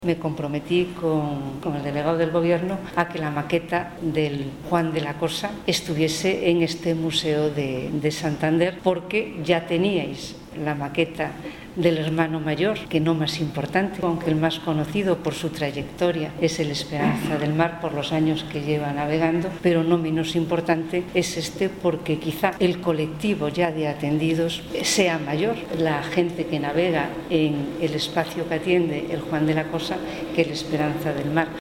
Me comprometí con el delegado del Gobierno a que la maqueta del Juan de la Cosa estuviese en este Museo de Santander, porque ya teníais la maqueta del hermano mayor, que no más importante, aunque el más conocido por su trayectoria es el Esperanza del Mar, por los años que lleva navegando, pero no menos importante es este, porque quizá el colectivo ya de atendidos sea mayor, la gente que navega en el espacio que atiende el Juan de la Cosa, que el Esperanza del Mar.